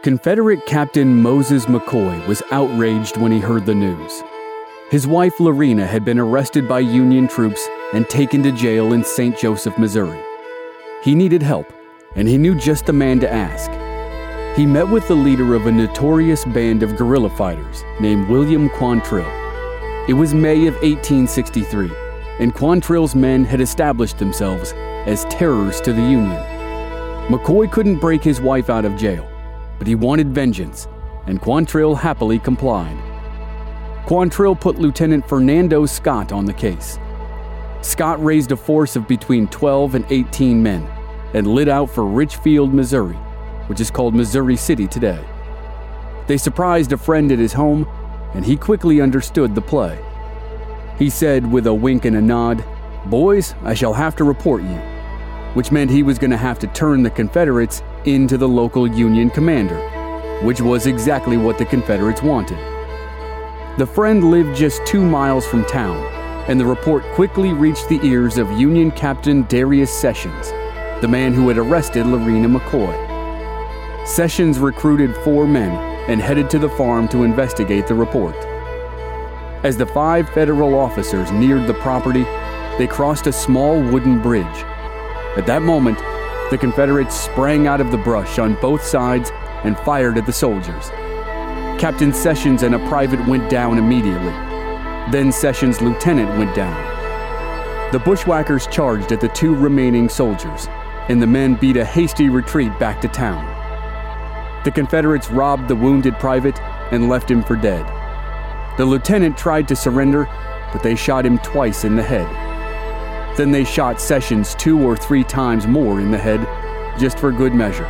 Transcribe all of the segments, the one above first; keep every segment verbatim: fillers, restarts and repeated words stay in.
Confederate Captain Moses McCoy was outraged when he heard the news. His wife Lorena had been arrested by Union troops and taken to jail in Saint Joseph, Missouri. He needed help, and he knew just the man to ask. He met with the leader of a notorious band of guerrilla fighters named William Quantrill. It was May of eighteen sixty-three, and Quantrill's men had established themselves as terrors to the Union. McCoy couldn't break his wife out of jail, but he wanted vengeance, and Quantrill happily complied. Quantrill put Lieutenant Fernando Scott on the case. Scott raised a force of between twelve and eighteen men and lit out for Richfield, Missouri, which is called Missouri City today. They surprised a friend at his home, and he quickly understood the play. He said with a wink and a nod, "Boys, I shall have to report you," which meant he was going to have to turn the Confederates into the local Union commander, which was exactly what the Confederates wanted. The friend lived just two miles from town, and the report quickly reached the ears of Union Captain Darius Sessions, the man who had arrested Lorena McCoy. Sessions recruited four men and headed to the farm to investigate the report. As the five federal officers neared the property, they crossed a small wooden bridge. At that moment, the Confederates sprang out of the brush on both sides and fired at the soldiers. Captain Sessions and a private went down immediately. Then Sessions' lieutenant went down. The bushwhackers charged at the two remaining soldiers, and the men beat a hasty retreat back to town. The Confederates robbed the wounded private and left him for dead. The lieutenant tried to surrender, but they shot him twice in the head. Then they shot Sessions two or three times more in the head, just for good measure.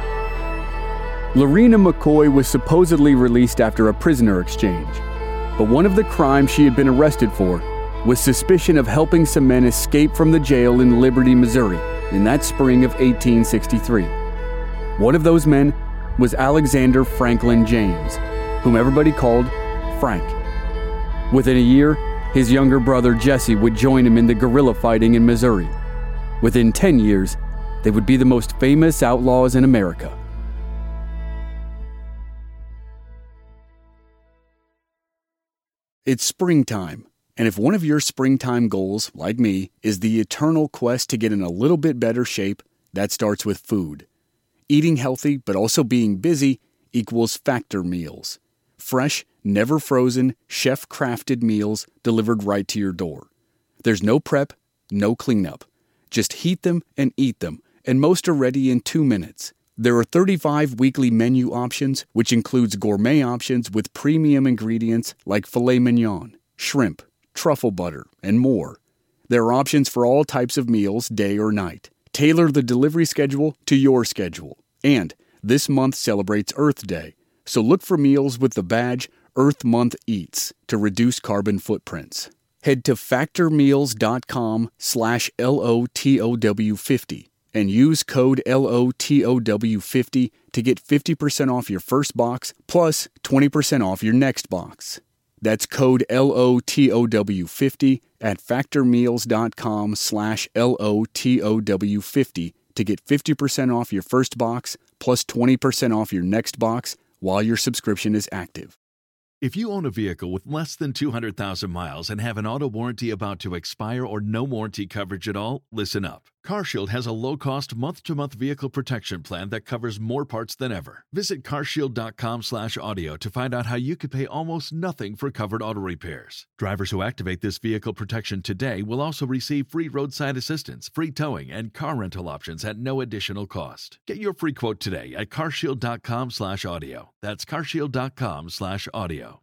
Lorena McCoy was supposedly released after a prisoner exchange, but one of the crimes she had been arrested for was suspicion of helping some men escape from the jail in Liberty, Missouri, in that spring of eighteen sixty-three. One of those men was Alexander Franklin James, whom everybody called Frank. Within a year, his younger brother Jesse would join him in the guerrilla fighting in Missouri. Within ten years, they would be the most famous outlaws in America. It's springtime, and if one of your springtime goals, like me, is the eternal quest to get in a little bit better shape, that starts with food. Eating healthy but also being busy equals Factor meals. Fresh, never frozen, chef-crafted meals delivered right to your door. There's no prep, no cleanup. Just heat them and eat them, and most are ready in two minutes. There are thirty-five weekly menu options, which includes gourmet options with premium ingredients like filet mignon, shrimp, truffle butter, and more. There are options for all types of meals, day or night. Tailor the delivery schedule to your schedule. And this month celebrates Earth Day, so look for meals with the badge Earth Month Eats to reduce carbon footprints. Head to factormeals.com slash LOTOW50 and use code L O T O W fifty to get fifty percent off your first box plus twenty percent off your next box. That's code L O T O W fifty at factormeals.com slash L O T O W50 to get fifty percent off your first box plus twenty percent off your next box while your subscription is active. If you own a vehicle with less than two hundred thousand miles and have an auto warranty about to expire or no warranty coverage at all, listen up. CarShield has a low-cost month-to-month vehicle protection plan that covers more parts than ever. Visit carshield.com slash audio to find out how you could pay almost nothing for covered auto repairs. Drivers who activate this vehicle protection today will also receive free roadside assistance, free towing, and car rental options at no additional cost. Get your free quote today at carshield.com slash audio. That's carshield.com slash audio.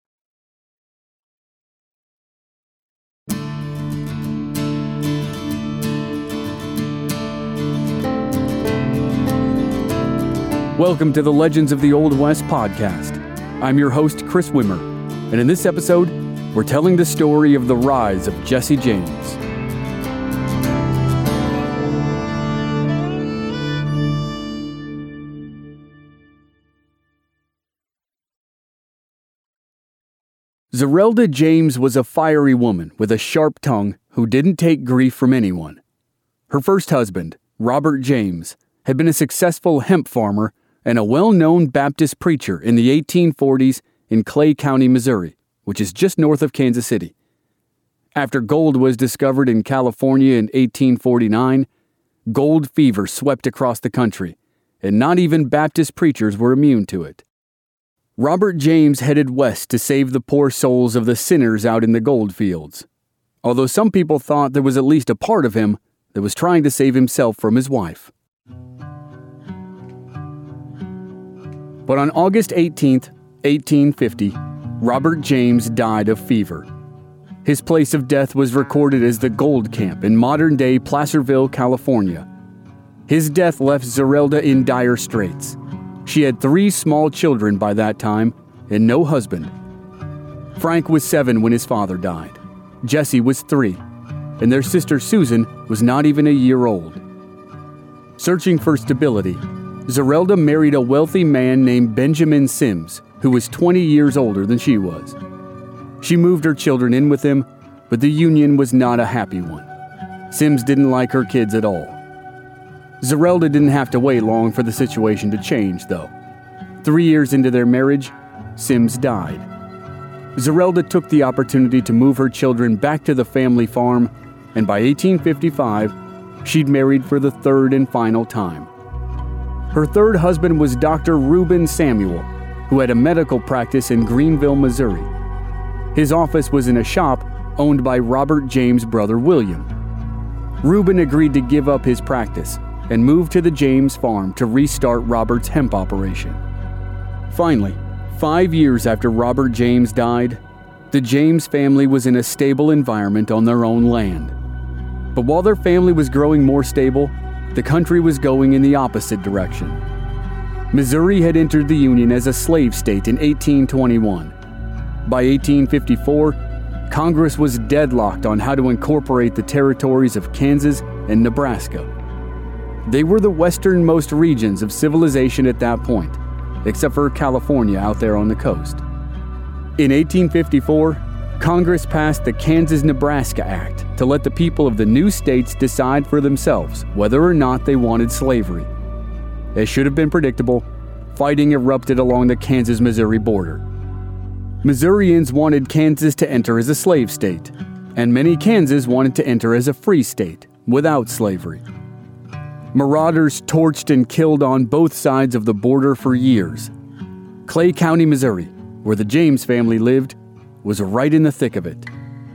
Welcome to the Legends of the Old West podcast. I'm your host, Chris Wimmer, and in this episode, we're telling the story of the rise of Jesse James. Zerelda James was a fiery woman with a sharp tongue who didn't take grief from anyone. Her first husband, Robert James, had been a successful hemp farmer and a well-known Baptist preacher in the eighteen forties in Clay County, Missouri, which is just north of Kansas City. After gold was discovered in California in eighteen forty-nine, gold fever swept across the country, and not even Baptist preachers were immune to it. Robert James headed west to save the poor souls of the sinners out in the gold fields, although some people thought there was at least a part of him that was trying to save himself from his wife. But on August eighteenth, eighteen fifty, Robert James died of fever. His place of death was recorded as the Gold Camp in modern-day Placerville, California. His death left Zerelda in dire straits. She had three small children by that time and no husband. Frank was seven when his father died. Jesse was three, and their sister Susan was not even a year old. Searching for stability, Zerelda married a wealthy man named Benjamin Sims, who was twenty years older than she was. She moved her children in with him, but the union was not a happy one. Sims didn't like her kids at all. Zerelda didn't have to wait long for the situation to change, though. Three years into their marriage, Sims died. Zerelda took the opportunity to move her children back to the family farm, and by eighteen fifty-five, she'd married for the third and final time. Her third husband was Doctor Reuben Samuel, who had a medical practice in Greenville, Missouri. His office was in a shop owned by Robert James' brother William. Reuben agreed to give up his practice and move to the James farm to restart Robert's hemp operation. Finally, five years after Robert James died, the James family was in a stable environment on their own land. But while their family was growing more stable, the country was going in the opposite direction. Missouri had entered the Union as a slave state in eighteen twenty-one. By eighteen fifty-four, Congress was deadlocked on how to incorporate the territories of Kansas and Nebraska. They were the westernmost regions of civilization at that point, except for California out there on the coast. In eighteen fifty-four, Congress passed the Kansas-Nebraska Act to let the people of the new states decide for themselves whether or not they wanted slavery. As should have been predictable, fighting erupted along the Kansas-Missouri border. Missourians wanted Kansas to enter as a slave state, and many Kansans wanted to enter as a free state without slavery. Marauders torched and killed on both sides of the border for years. Clay County, Missouri, where the James family lived, was right in the thick of it.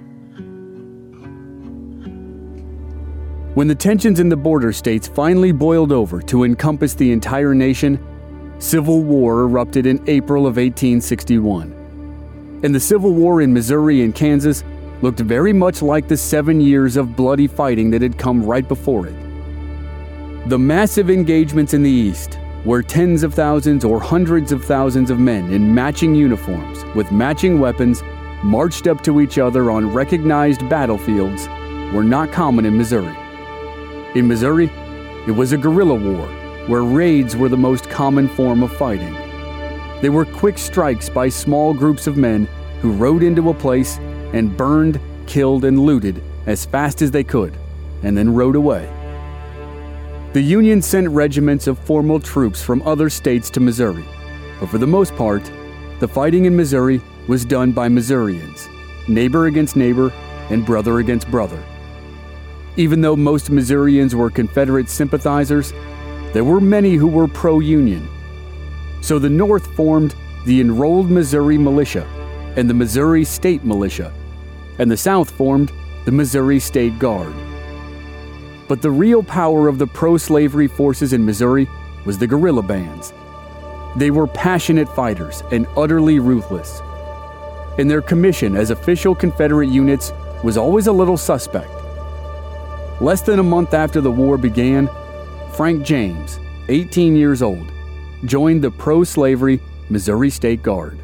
When the tensions in the border states finally boiled over to encompass the entire nation, civil war erupted in April of eighteen sixty-one. And the Civil War in Missouri and Kansas looked very much like the seven years of bloody fighting that had come right before it. The massive engagements in the East, where tens of thousands or hundreds of thousands of men in matching uniforms with matching weapons marched up to each other on recognized battlefields, were not common in Missouri. In Missouri, it was a guerrilla war, where raids were the most common form of fighting. They were quick strikes by small groups of men who rode into a place and burned, killed, and looted as fast as they could, and then rode away. The Union sent regiments of formal troops from other states to Missouri, but for the most part, the fighting in Missouri was done by Missourians, neighbor against neighbor and brother against brother. Even though most Missourians were Confederate sympathizers, there were many who were pro-Union. So the North formed the Enrolled Missouri Militia and the Missouri State Militia, and the South formed the Missouri State Guard. But the real power of the pro-slavery forces in Missouri was the guerrilla bands. They were passionate fighters and utterly ruthless. And their commission as official Confederate units was always a little suspect. Less than a month after the war began, Frank James, eighteen years old, joined the pro-slavery Missouri State Guard.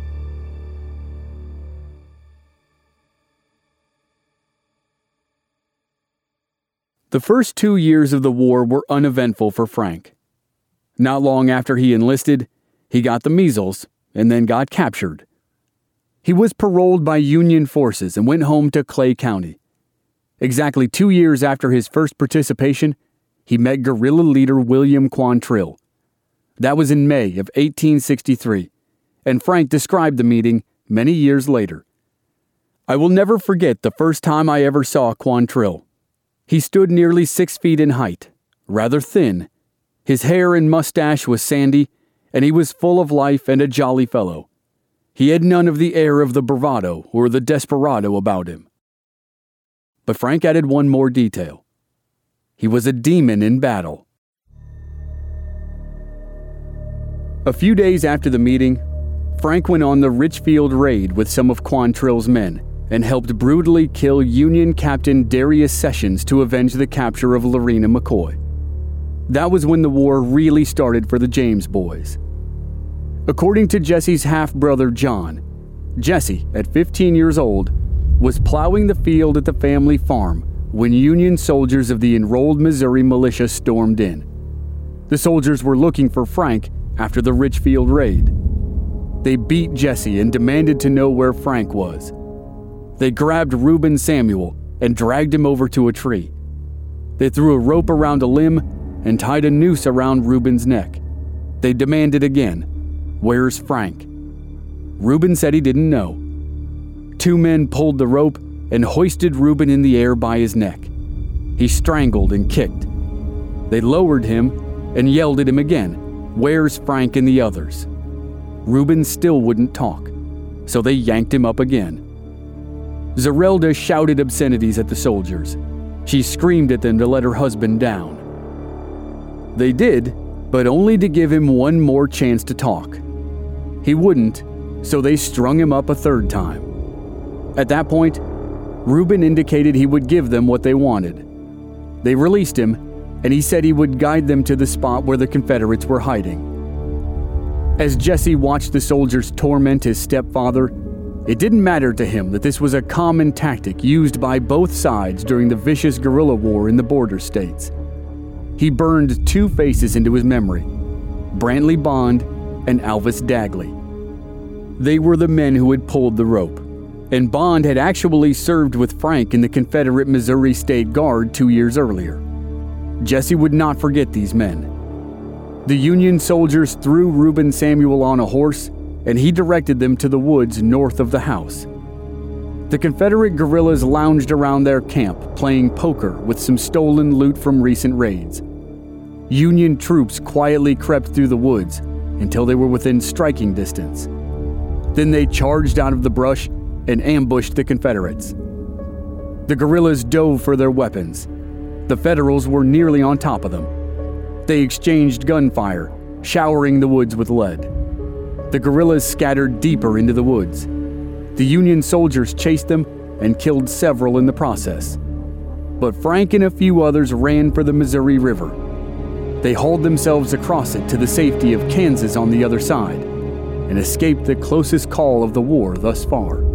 The first two years of the war were uneventful for Frank. Not long after he enlisted, he got the measles and then got captured. He was paroled by Union forces and went home to Clay County. Exactly two years after his first participation, he met guerrilla leader William Quantrill. That was in May of eighteen sixty-three, and Frank described the meeting many years later. "I will never forget the first time I ever saw Quantrill. He stood nearly six feet in height, rather thin. His hair and mustache was sandy, and he was full of life and a jolly fellow. He had none of the air of the bravado or the desperado about him." But Frank added one more detail. He was a demon in battle. A few days after the meeting, Frank went on the Richfield raid with some of Quantrill's men and helped brutally kill Union Captain Darius Sessions to avenge the capture of Lorena McCoy. That was when the war really started for the James boys. According to Jesse's half-brother John, Jesse, at fifteen years old, was plowing the field at the family farm when Union soldiers of the enrolled Missouri militia stormed in. The soldiers were looking for Frank after the Richfield raid. They beat Jesse and demanded to know where Frank was. They grabbed Reuben Samuel and dragged him over to a tree. They threw a rope around a limb and tied a noose around Reuben's neck. They demanded again, "Where's Frank?" Reuben said he didn't know. Two men pulled the rope and hoisted Reuben in the air by his neck. He strangled and kicked. They lowered him and yelled at him again, "Where's Frank and the others?" Reuben still wouldn't talk, so they yanked him up again. Zerelda shouted obscenities at the soldiers. She screamed at them to let her husband down. They did, but only to give him one more chance to talk. He wouldn't, so they strung him up a third time. At that point, Reuben indicated he would give them what they wanted. They released him, and he said he would guide them to the spot where the Confederates were hiding. As Jesse watched the soldiers torment his stepfather, it didn't matter to him that this was a common tactic used by both sides during the vicious guerrilla war in the border states. He burned two faces into his memory, Brantley Bond and Alvis Dagley. They were the men who had pulled the rope, and Bond had actually served with Frank in the Confederate Missouri State Guard two years earlier. Jesse would not forget these men. The Union soldiers threw Reuben Samuel on a horse, and he directed them to the woods north of the house. The Confederate guerrillas lounged around their camp, playing poker with some stolen loot from recent raids. Union troops quietly crept through the woods until they were within striking distance. Then they charged out of the brush and ambushed the Confederates. The guerrillas dove for their weapons. The Federals were nearly on top of them. They exchanged gunfire, showering the woods with lead. The guerrillas scattered deeper into the woods. The Union soldiers chased them and killed several in the process. But Frank and a few others ran for the Missouri River. They hauled themselves across it to the safety of Kansas on the other side and escaped the closest call of the war thus far.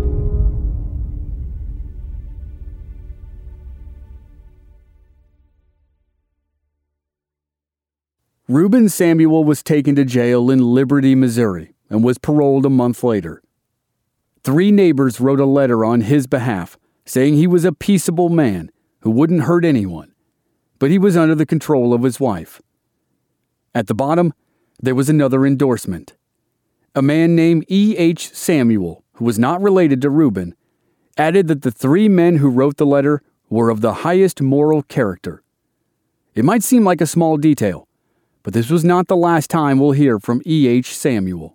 Reuben Samuel was taken to jail in Liberty, Missouri, and was paroled a month later. Three neighbors wrote a letter on his behalf saying he was a peaceable man who wouldn't hurt anyone, but he was under the control of his wife. At the bottom, there was another endorsement. A man named E H Samuel, who was not related to Reuben, added that the three men who wrote the letter were of the highest moral character. It might seem like a small detail, but this was not the last time we'll hear from E H Samuel.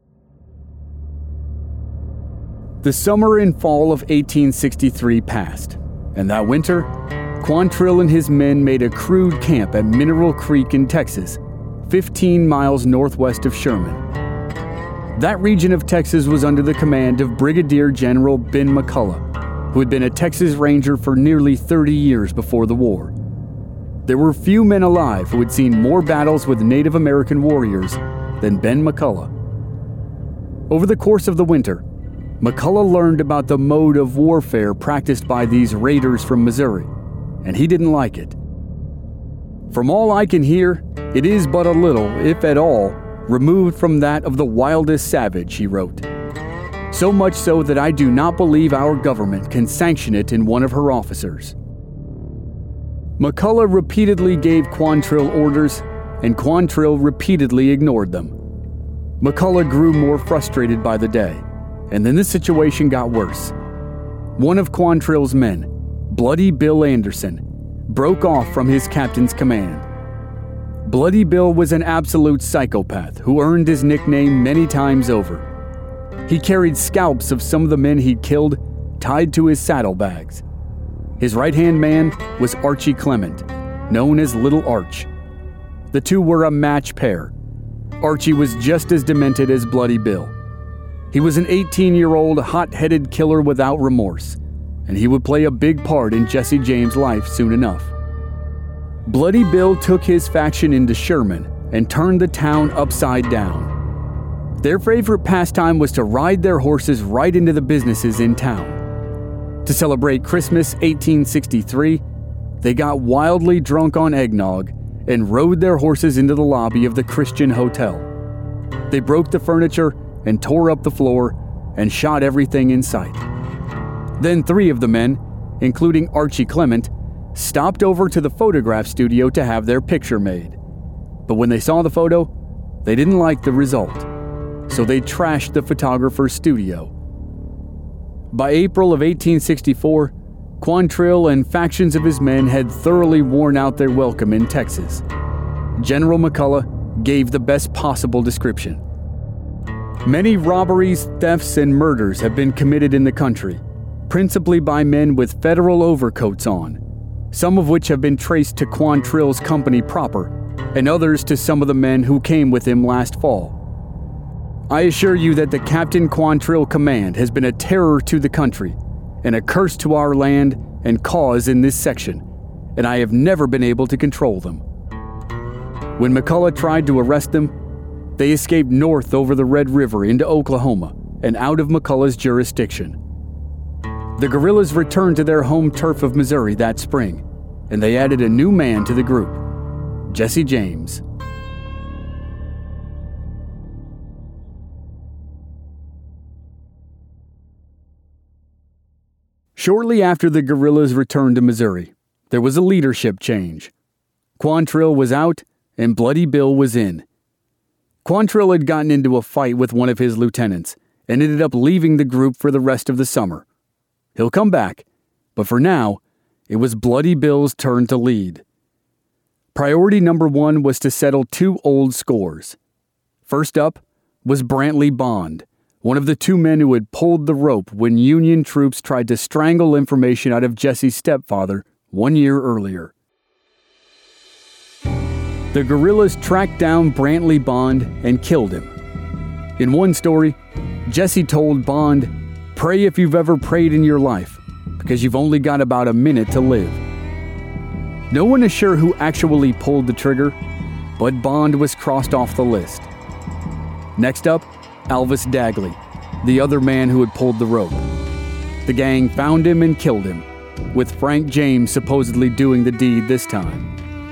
The summer and fall of eighteen sixty-three passed, and that winter, Quantrill and his men made a crude camp at Mineral Creek in Texas, fifteen miles northwest of Sherman. That region of Texas was under the command of Brigadier General Ben McCulloch, who had been a Texas Ranger for nearly thirty years before the war. There were few men alive who had seen more battles with Native American warriors than Ben McCulloch. Over the course of the winter, McCulloch learned about the mode of warfare practiced by these raiders from Missouri, and he didn't like it. From all I can hear, it is but a little, if at all, removed from that of the wildest savage, he wrote. So much so that I do not believe our government can sanction it in one of her officers. McCulloch repeatedly gave Quantrill orders, and Quantrill repeatedly ignored them. McCullough grew more frustrated by the day, and then the situation got worse. One of Quantrill's men, Bloody Bill Anderson, broke off from his captain's command. Bloody Bill was an absolute psychopath who earned his nickname many times over. He carried scalps of some of the men he'd killed tied to his saddlebags. His right-hand man was Archie Clement, known as Little Arch. The two were a match pair. Archie was just as demented as Bloody Bill. He was an eighteen-year-old hot-headed killer without remorse, and he would play a big part in Jesse James' life soon enough. Bloody Bill took his faction into Sherman and turned the town upside down. Their favorite pastime was to ride their horses right into the businesses in town. To celebrate Christmas eighteen sixty-three, they got wildly drunk on eggnog and rode their horses into the lobby of the Christian Hotel. They broke the furniture and tore up the floor and shot everything in sight. Then three of the men, including Archie Clement, stopped over to the photograph studio to have their picture made. But when they saw the photo, they didn't like the result, so they trashed the photographer's studio. By April of eighteen sixty-four, Quantrill and factions of his men had thoroughly worn out their welcome in Texas. General McCullough gave the best possible description. Many robberies, thefts, and murders have been committed in the country, principally by men with federal overcoats on, some of which have been traced to Quantrill's company proper, and others to some of the men who came with him last fall. I assure you that the Captain Quantrill command has been a terror to the country, and a curse to our land and cause in this section, and I have never been able to control them. When McCullough tried to arrest them, they escaped north over the Red River into Oklahoma and out of McCullough's jurisdiction. The guerrillas returned to their home turf of Missouri that spring, and they added a new man to the group, Jesse James. Shortly after the guerrillas returned to Missouri, there was a leadership change. Quantrill was out and Bloody Bill was in. Quantrill had gotten into a fight with one of his lieutenants and ended up leaving the group for the rest of the summer. He'll come back, but for now, it was Bloody Bill's turn to lead. Priority number one was to settle two old scores. First up was Brantley Bond, one of the two men who had pulled the rope when Union troops tried to strangle information out of Jesse's stepfather one year earlier. The guerrillas tracked down Brantley Bond and killed him. In one story, Jesse told Bond, "Pray if you've ever prayed in your life, because you've only got about a minute to live." No one is sure who actually pulled the trigger, but Bond was crossed off the list. Next up, Alvis Dagley, the other man who had pulled the rope. The gang found him and killed him, with Frank James supposedly doing the deed this time.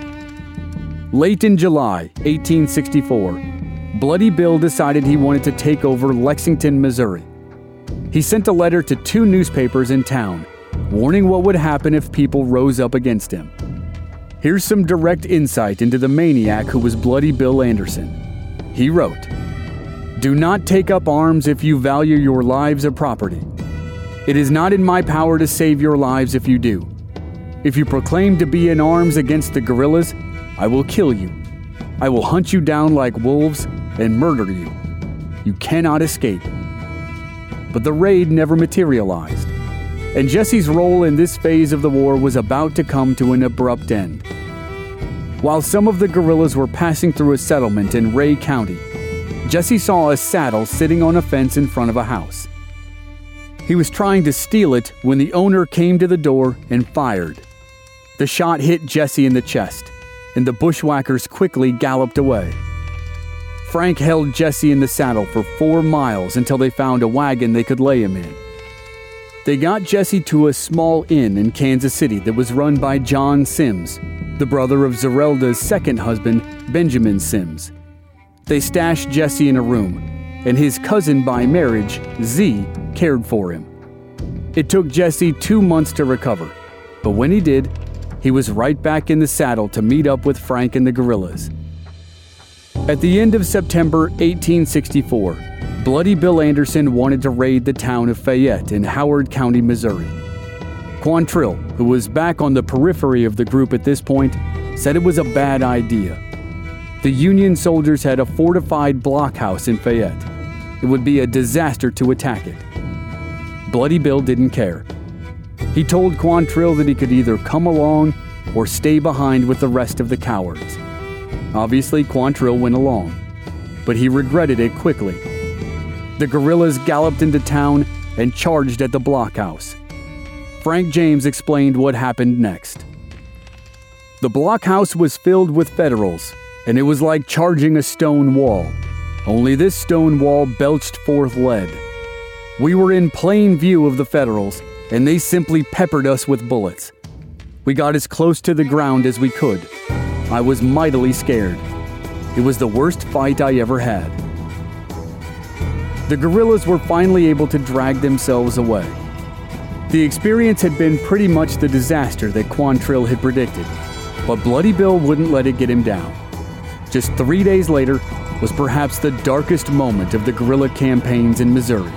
Late in July eighteen sixty-four, Bloody Bill decided he wanted to take over Lexington, Missouri. He sent a letter to two newspapers in town, warning what would happen if people rose up against him. Here's some direct insight into the maniac who was Bloody Bill Anderson. He wrote, "Do not take up arms if you value your lives or property. It is not in my power to save your lives if you do. If you proclaim to be in arms against the guerrillas, I will kill you. I will hunt you down like wolves and murder you. You cannot escape." But the raid never materialized, and Jesse's role in this phase of the war was about to come to an abrupt end. While some of the guerrillas were passing through a settlement in Ray County, Jesse saw a saddle sitting on a fence in front of a house. He was trying to steal it when the owner came to the door and fired. The shot hit Jesse in the chest, and the bushwhackers quickly galloped away. Frank held Jesse in the saddle for four miles until they found a wagon they could lay him in. They got Jesse to a small inn in Kansas City that was run by John Sims, the brother of Zerelda's second husband, Benjamin Sims. They stashed Jesse in a room, and his cousin by marriage, Z, cared for him. It took Jesse two months to recover, but when he did, he was right back in the saddle to meet up with Frank and the guerrillas. At the end of September eighteen sixty-four, Bloody Bill Anderson wanted to raid the town of Fayette in Howard County, Missouri. Quantrill, who was back on the periphery of the group at this point, said it was a bad idea. The Union soldiers had a fortified blockhouse in Fayette. It would be a disaster to attack it. Bloody Bill didn't care. He told Quantrill that he could either come along or stay behind with the rest of the cowards. Obviously, Quantrill went along, but he regretted it quickly. The guerrillas galloped into town and charged at the blockhouse. Frank James explained what happened next. The blockhouse was filled with Federals, and it was like charging a stone wall. Only this stone wall belched forth lead. We were in plain view of the Federals, and they simply peppered us with bullets. We got as close to the ground as we could. I was mightily scared. It was the worst fight I ever had. The guerrillas were finally able to drag themselves away. The experience had been pretty much the disaster that Quantrill had predicted, but Bloody Bill wouldn't let it get him down. Just three days later was perhaps the darkest moment of the guerrilla campaigns in Missouri.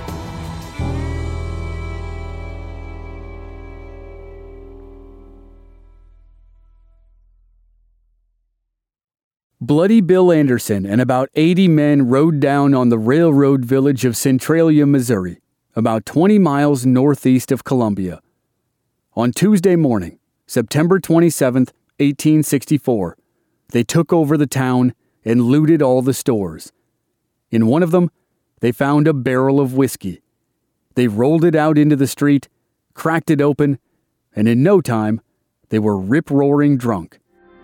Bloody Bill Anderson and about eighty men rode down on the railroad village of Centralia, Missouri, about twenty miles northeast of Columbia. On Tuesday morning, September twenty-seventh, eighteen sixty-four, they took over the town and looted all the stores. In one of them, they found a barrel of whiskey. They rolled it out into the street, cracked it open, and in no time, they were rip-roaring drunk.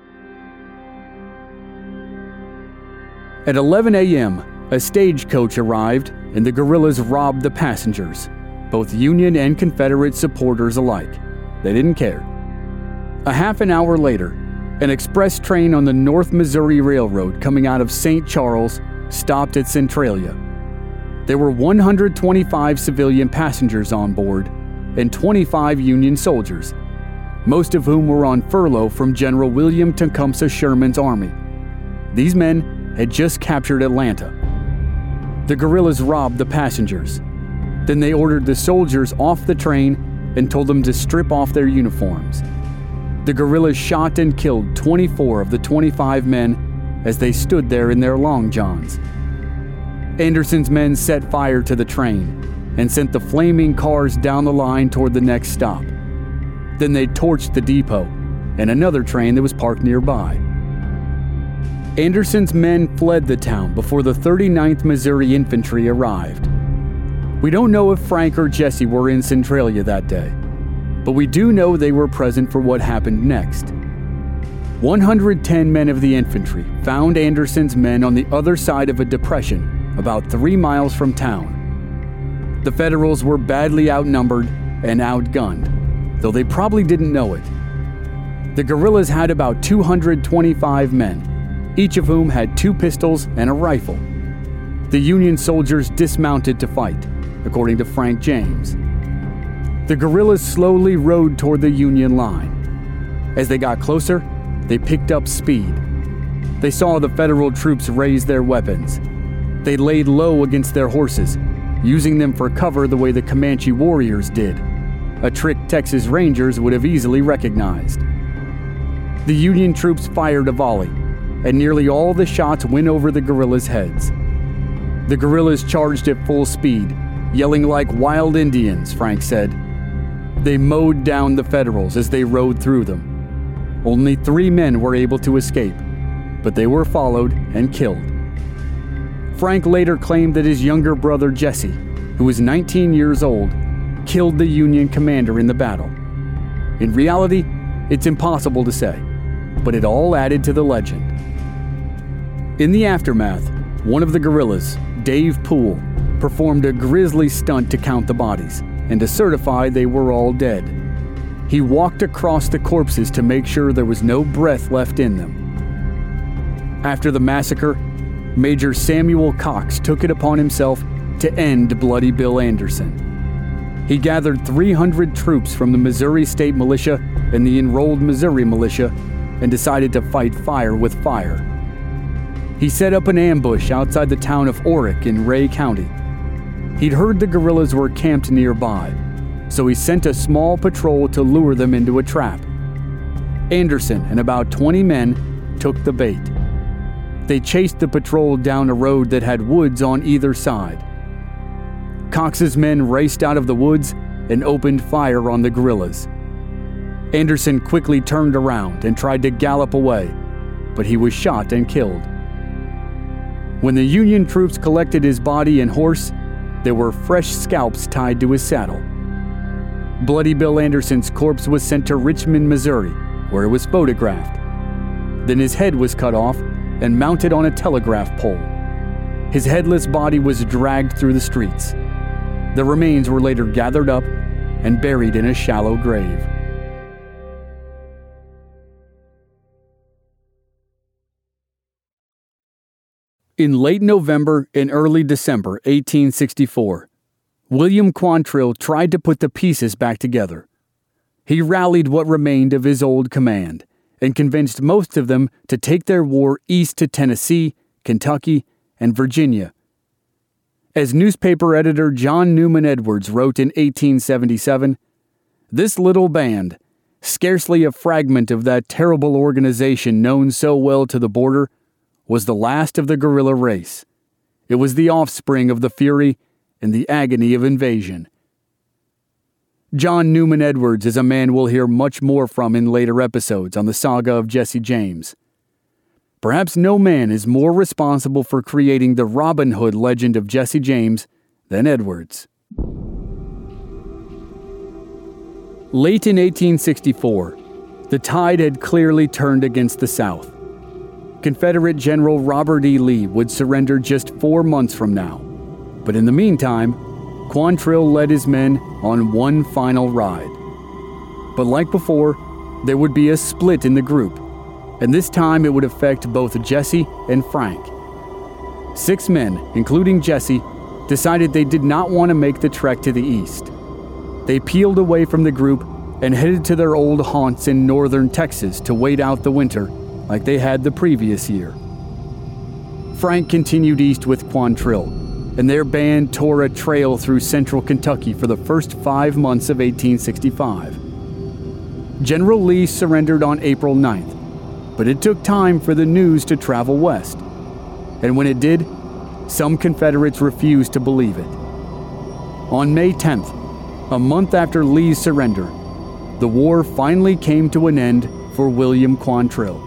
At eleven a.m., a stagecoach arrived, and the guerrillas robbed the passengers, both Union and Confederate supporters alike. They didn't care. A half an hour later, an express train on the North Missouri Railroad coming out of Saint Charles stopped at Centralia. There were one hundred twenty-five civilian passengers on board and twenty-five Union soldiers, most of whom were on furlough from General William Tecumseh Sherman's army. These men had just captured Atlanta. The guerrillas robbed the passengers. Then they ordered the soldiers off the train and told them to strip off their uniforms. The guerrillas shot and killed twenty-four of the twenty-five men as they stood there in their long johns. Anderson's men set fire to the train and sent the flaming cars down the line toward the next stop. Then they torched the depot and another train that was parked nearby. Anderson's men fled the town before the thirty-ninth Missouri Infantry arrived. We don't know if Frank or Jesse were in Centralia that day, but we do know they were present for what happened next. one hundred ten men of the infantry found Anderson's men on the other side of a depression about three miles from town. The Federals were badly outnumbered and outgunned, though they probably didn't know it. The guerrillas had about two hundred twenty-five men, each of whom had two pistols and a rifle. The Union soldiers dismounted to fight, according to Frank James. The guerrillas slowly rode toward the Union line. As they got closer, they picked up speed. They saw the Federal troops raise their weapons. They laid low against their horses, using them for cover the way the Comanche warriors did, a trick Texas Rangers would have easily recognized. The Union troops fired a volley, and nearly all the shots went over the guerrillas' heads. The guerrillas charged at full speed, yelling like wild Indians, Frank said. They mowed down the Federals as they rode through them. Only three men were able to escape, but they were followed and killed. Frank later claimed that his younger brother Jesse, who was nineteen years old, killed the Union commander in the battle. In reality, it's impossible to say, but it all added to the legend. In the aftermath, one of the guerrillas, Dave Poole, performed a grisly stunt to count the bodies and to certify they were all dead. He walked across the corpses to make sure there was no breath left in them. After the massacre, Major Samuel Cox took it upon himself to end Bloody Bill Anderson. He gathered three hundred troops from the Missouri State Militia and the Enrolled Missouri Militia and decided to fight fire with fire. He set up an ambush outside the town of Orick in Ray County. He'd heard the guerrillas were camped nearby, so he sent a small patrol to lure them into a trap. Anderson and about twenty men took the bait. They chased the patrol down a road that had woods on either side. Cox's men raced out of the woods and opened fire on the guerrillas. Anderson quickly turned around and tried to gallop away, but he was shot and killed. When the Union troops collected his body and horse, there were fresh scalps tied to his saddle. Bloody Bill Anderson's corpse was sent to Richmond, Missouri, where it was photographed. Then his head was cut off and mounted on a telegraph pole. His headless body was dragged through the streets. The remains were later gathered up and buried in a shallow grave. In late November and early December eighteen sixty-four, William Quantrill tried to put the pieces back together. He rallied what remained of his old command and convinced most of them to take their war east to Tennessee, Kentucky, and Virginia. As newspaper editor John Newman Edwards wrote in eighteen seventy-seven, "This little band, scarcely a fragment of that terrible organization known so well to the border, was the last of the guerrilla race. It was the offspring of the fury and the agony of invasion." John Newman Edwards is a man we'll hear much more from in later episodes on the saga of Jesse James. Perhaps no man is more responsible for creating the Robin Hood legend of Jesse James than Edwards. Late in eighteen sixty-four, the tide had clearly turned against the South. Confederate General Robert E. Lee would surrender just four months from now. But in the meantime, Quantrill led his men on one final ride. But like before, there would be a split in the group, and this time it would affect both Jesse and Frank. Six men, including Jesse, decided they did not want to make the trek to the east. They peeled away from the group and headed to their old haunts in northern Texas to wait out the winter like they had the previous year. Frank continued east with Quantrill, and their band tore a trail through central Kentucky for the first five months of eighteen sixty-five. General Lee surrendered on April ninth, but it took time for the news to travel west. And when it did, some Confederates refused to believe it. On May tenth, a month after Lee's surrender, the war finally came to an end for William Quantrill.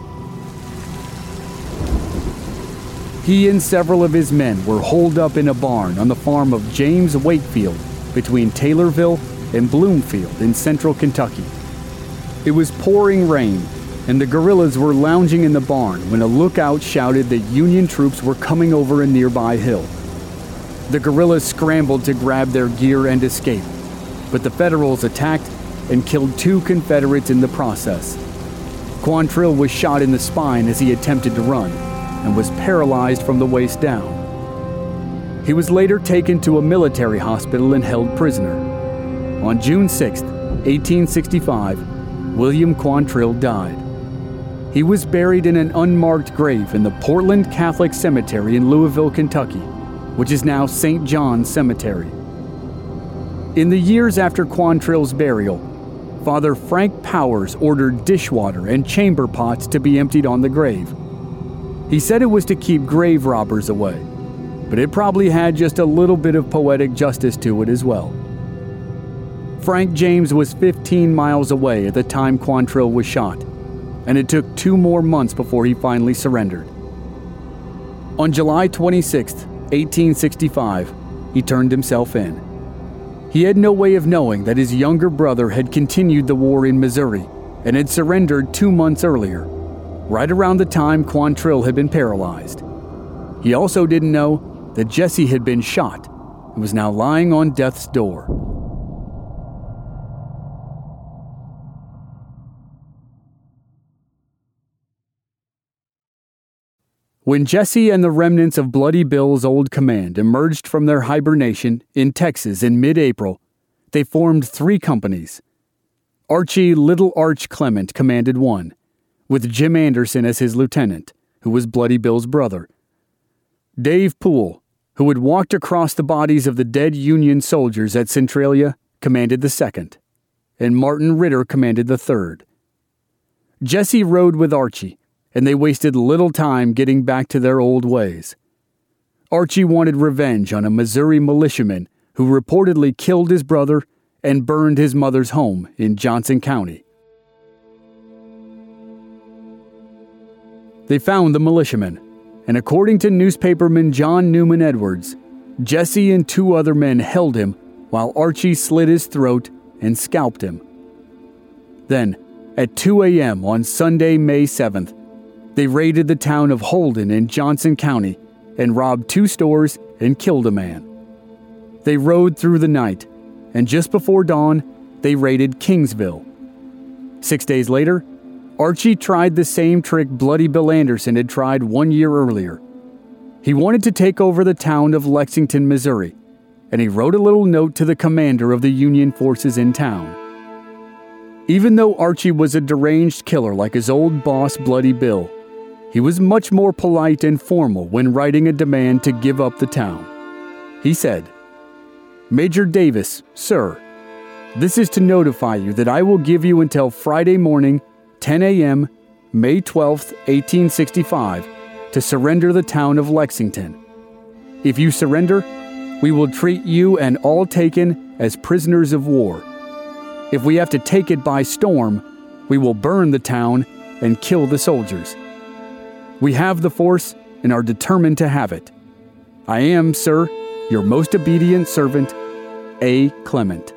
He and several of his men were holed up in a barn on the farm of James Wakefield between Taylorville and Bloomfield in central Kentucky. It was pouring rain, and the guerrillas were lounging in the barn when a lookout shouted that Union troops were coming over a nearby hill. The guerrillas scrambled to grab their gear and escape, but the Federals attacked and killed two Confederates in the process. Quantrill was shot in the spine as he attempted to run, and was paralyzed from the waist down. He was later taken to a military hospital and held prisoner. On June sixth, eighteen sixty-five, William Quantrill died. He was buried in an unmarked grave in the Portland Catholic Cemetery in Louisville, Kentucky, which is now Saint John's Cemetery. In the years after Quantrill's burial, Father Frank Powers ordered dishwater and chamber pots to be emptied on the grave. He said it was to keep grave robbers away, but it probably had just a little bit of poetic justice to it as well. Frank James was fifteen miles away at the time Quantrill was shot, and it took two more months before he finally surrendered. On July twenty-sixth, eighteen sixty-five, he turned himself in. He had no way of knowing that his younger brother had continued the war in Missouri and had surrendered two months earlier, right around the time Quantrill had been paralyzed. He also didn't know that Jesse had been shot and was now lying on death's door. When Jesse and the remnants of Bloody Bill's old command emerged from their hibernation in Texas in mid-April, they formed three companies. Archie Little Arch Clement commanded one, with Jim Anderson as his lieutenant, who was Bloody Bill's brother. Dave Poole, who had walked across the bodies of the dead Union soldiers at Centralia, commanded the second, and Martin Ritter commanded the third. Jesse rode with Archie, and they wasted little time getting back to their old ways. Archie wanted revenge on a Missouri militiaman who reportedly killed his brother and burned his mother's home in Johnson County. They found the militiaman, and according to newspaperman John Newman Edwards, Jesse and two other men held him while Archie slit his throat and scalped him. Then, at two a.m. on Sunday, May seventh, they raided the town of Holden in Johnson County and robbed two stores and killed a man. They rode through the night, and just before dawn, they raided Kingsville. Six days later, Archie tried the same trick Bloody Bill Anderson had tried one year earlier. He wanted to take over the town of Lexington, Missouri, and he wrote a little note to the commander of the Union forces in town. Even though Archie was a deranged killer like his old boss Bloody Bill, he was much more polite and formal when writing a demand to give up the town. He said, "Major Davis, sir, this is to notify you that I will give you until Friday morning, ten a.m., May twelfth, eighteen sixty-five, to surrender the town of Lexington. If you surrender, we will treat you and all taken as prisoners of war. If we have to take it by storm, we will burn the town and kill the soldiers. We have the force and are determined to have it. I am, sir, your most obedient servant, A. Clement."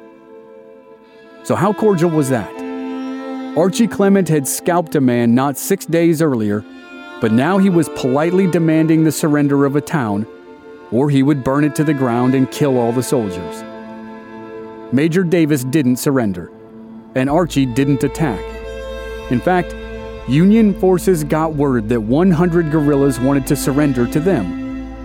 So how cordial was that? Archie Clement had scalped a man not six days earlier, but now he was politely demanding the surrender of a town, or he would burn it to the ground and kill all the soldiers. Major Davis didn't surrender, and Archie didn't attack. In fact, Union forces got word that one hundred guerrillas wanted to surrender to them.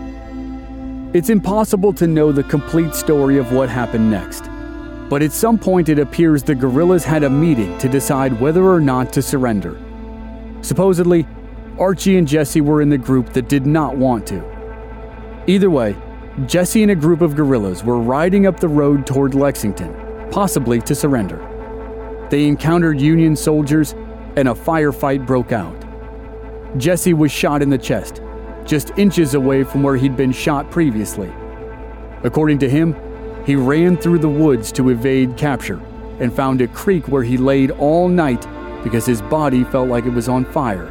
It's impossible to know the complete story of what happened next, but at some point it appears the guerrillas had a meeting to decide whether or not to surrender. Supposedly, Archie and Jesse were in the group that did not want to. Either way, Jesse and a group of guerrillas were riding up the road toward Lexington, possibly to surrender. They encountered Union soldiers, and a firefight broke out. Jesse was shot in the chest, just inches away from where he'd been shot previously. According to him, he ran through the woods to evade capture and found a creek where he laid all night because his body felt like it was on fire.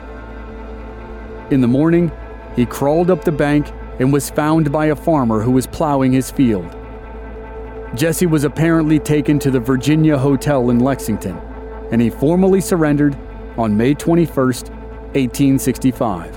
In the morning, he crawled up the bank and was found by a farmer who was plowing his field. Jesse was apparently taken to the Virginia Hotel in Lexington, and he formally surrendered on May twenty-first, eighteen sixty-five.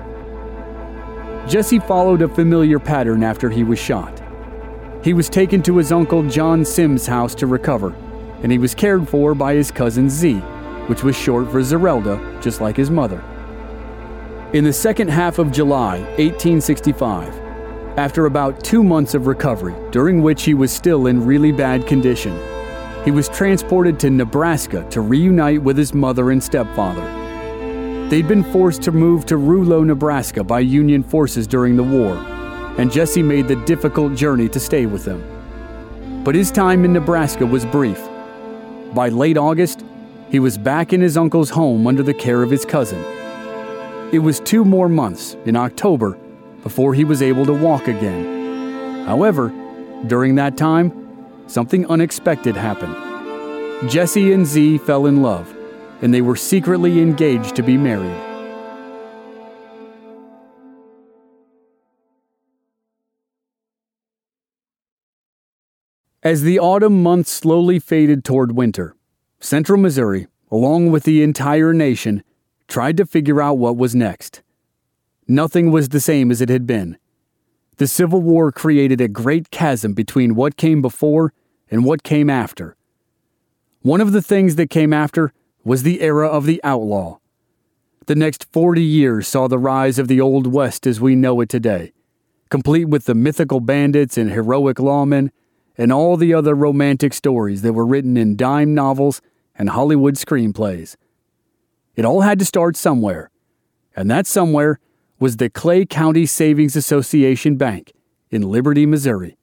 Jesse followed a familiar pattern after he was shot. He was taken to his uncle John Sims' house to recover, and he was cared for by his cousin Z, which was short for Zerelda, just like his mother. In the second half of July, eighteen sixty-five, after about two months of recovery, during which he was still in really bad condition, he was transported to Nebraska to reunite with his mother and stepfather. They'd been forced to move to Rouleau, Nebraska by Union forces during the war, and Jesse made the difficult journey to stay with them. But his time in Nebraska was brief. By late August, he was back in his uncle's home under the care of his cousin. It was two more months, in October, before he was able to walk again. However, during that time, something unexpected happened. Jesse and Z fell in love, and they were secretly engaged to be married. As the autumn months slowly faded toward winter, Central Missouri, along with the entire nation, tried to figure out what was next. Nothing was the same as it had been. The Civil War created a great chasm between what came before and what came after. One of the things that came after was the era of the outlaw. The next forty years saw the rise of the Old West as we know it today, complete with the mythical bandits and heroic lawmen and all the other romantic stories that were written in dime novels and Hollywood screenplays. It all had to start somewhere, And that somewhere was the Clay County Savings Association Bank in Liberty, Missouri.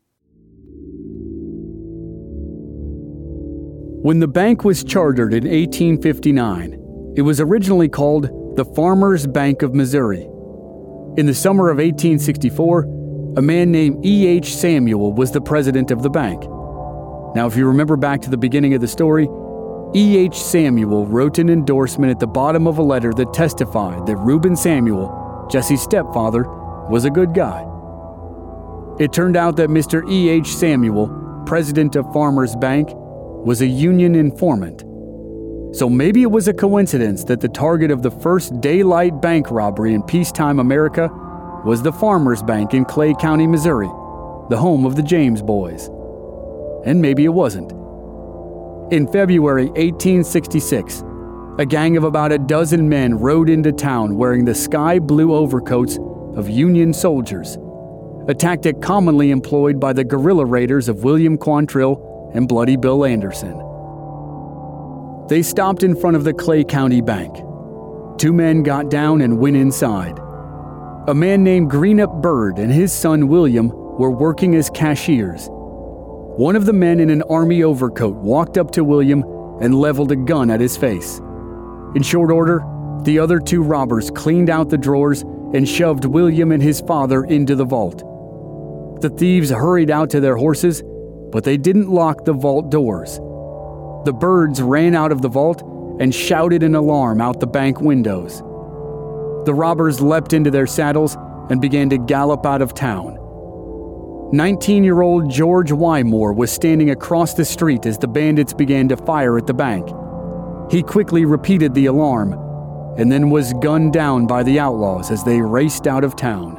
When the bank was chartered in eighteen fifty-nine, it was originally called the Farmers Bank of Missouri. In the summer of eighteen sixty-four, a man named E H Samuel was the president of the bank. Now, if you remember back to the beginning of the story, E H Samuel wrote an endorsement at the bottom of a letter that testified that Reuben Samuel, Jesse's stepfather, was a good guy. It turned out that Mister E H Samuel, president of Farmers Bank, was a Union informant. So maybe it was a coincidence that the target of the first daylight bank robbery in peacetime America was the Farmers Bank in Clay County, Missouri, the home of the James boys. And maybe it wasn't. In February eighteen sixty-six, a gang of about a dozen men rode into town wearing the sky blue overcoats of Union soldiers, a tactic commonly employed by the guerrilla raiders of William Quantrill and Bloody Bill Anderson. They stopped in front of the Clay County Bank. Two men got down and went inside. A man named Greenup Bird and his son William were working as cashiers. One of the men in an army overcoat walked up to William and leveled a gun at his face. In short order, the other two robbers cleaned out the drawers and shoved William and his father into the vault. The thieves hurried out to their horses, but they didn't lock the vault doors. The Birds ran out of the vault and shouted an alarm out the bank windows. The robbers leapt into their saddles and began to gallop out of town. nineteen-year-old George Wymore was standing across the street as the bandits began to fire at the bank. He quickly repeated the alarm and then was gunned down by the outlaws as they raced out of town.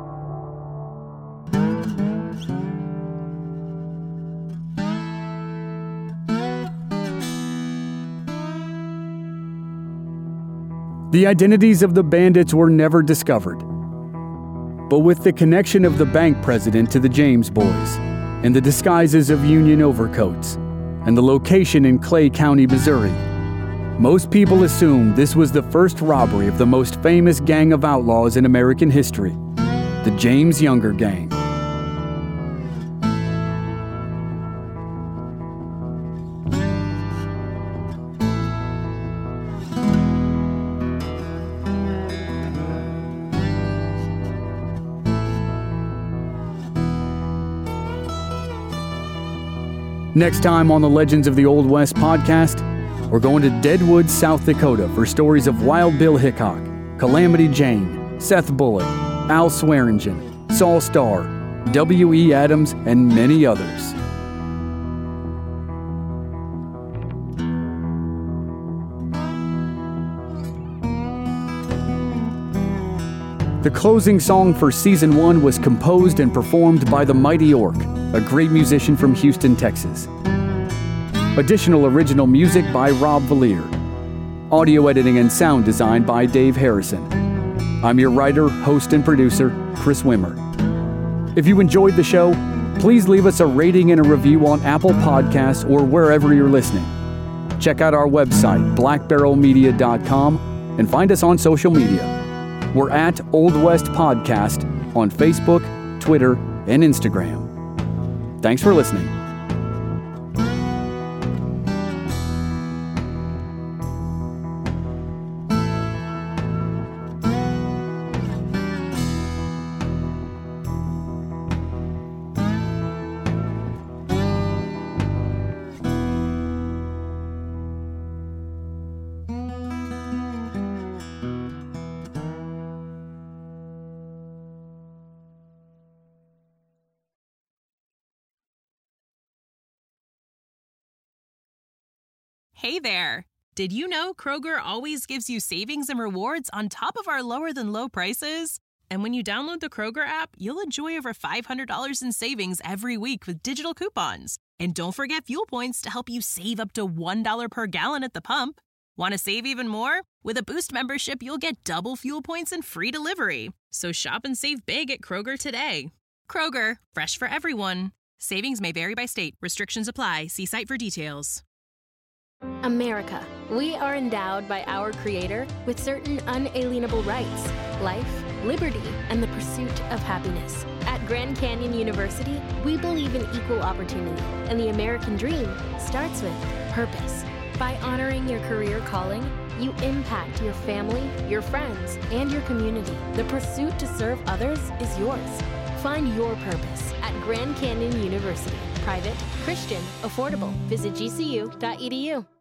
The identities of the bandits were never discovered. But with the connection of the bank president to the James boys, and the disguises of Union overcoats, and the location in Clay County, Missouri, most people assumed this was the first robbery of the most famous gang of outlaws in American history, the James Younger Gang. Next time on the Legends of the Old West podcast, we're going to Deadwood, South Dakota for stories of Wild Bill Hickok, Calamity Jane, Seth Bullock, Al Swearingen, Saul Starr, W E Adams, and many others. The closing song for Season one was composed and performed by the Mighty Orc, a great musician from Houston, Texas. Additional original music by Rob Valier. Audio editing and sound design by Dave Harrison. I'm your writer, host, and producer, Chris Wimmer. If you enjoyed the show, please leave us a rating and a review on Apple Podcasts or wherever you're listening. Check out our website, black barrel media dot com, and find us on social media. We're at Old West Podcast on Facebook, Twitter, and Instagram. Thanks for listening. Hey there! Did you know Kroger always gives you savings and rewards on top of our lower-than-low prices? And when you download the Kroger app, you'll enjoy over five hundred dollars in savings every week with digital coupons. And don't forget fuel points to help you save up to one dollar per gallon at the pump. Want to save even more? With a Boost membership, you'll get double fuel points and free delivery. So shop and save big at Kroger today. Kroger, fresh for everyone. Savings may vary by state. Restrictions apply. See site for details. America. We are endowed by our Creator with certain unalienable rights: life, liberty, and the pursuit of happiness. At Grand Canyon University, we believe in equal opportunity, and the American dream starts with purpose. By honoring your career calling, you impact your family, your friends, and your community. The pursuit to serve others is yours. Find your purpose at Grand Canyon University. Private, Christian, affordable. Visit G C U dot E D U.